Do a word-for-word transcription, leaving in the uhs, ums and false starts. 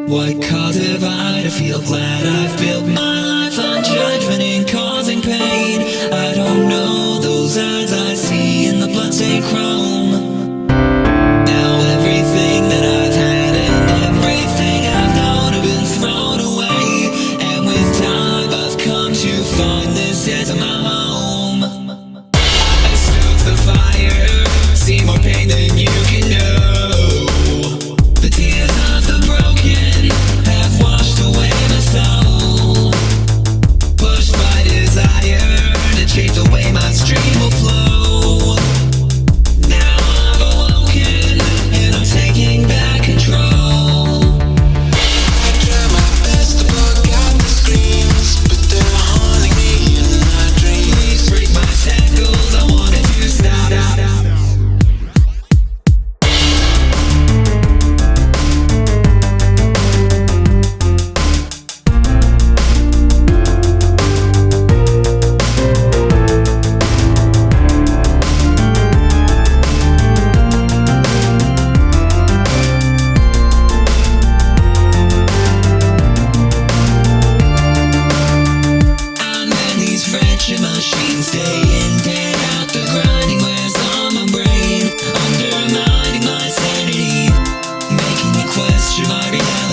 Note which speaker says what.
Speaker 1: What cause have I to feel glad I've built my life on judgment and causing pain? I don't know those eyes I see in the bloodstained chrome. Now everything that I've had and everything I've known have been thrown away, and with time I've come to find this as my home. I stoke the fire, see more pain than you can know. The tears of the broken have washed away my soul, pushed by desire to change the way my stream will flow. Now I've awoken and I'm taking back control.
Speaker 2: I try my best to block out the screams, but they're haunting me in my dreams.
Speaker 1: Please break my shackles, I wanted to stop. Friendship machines day in, day out, the grinding wears on my brain, undermining my sanity, making me question my reality.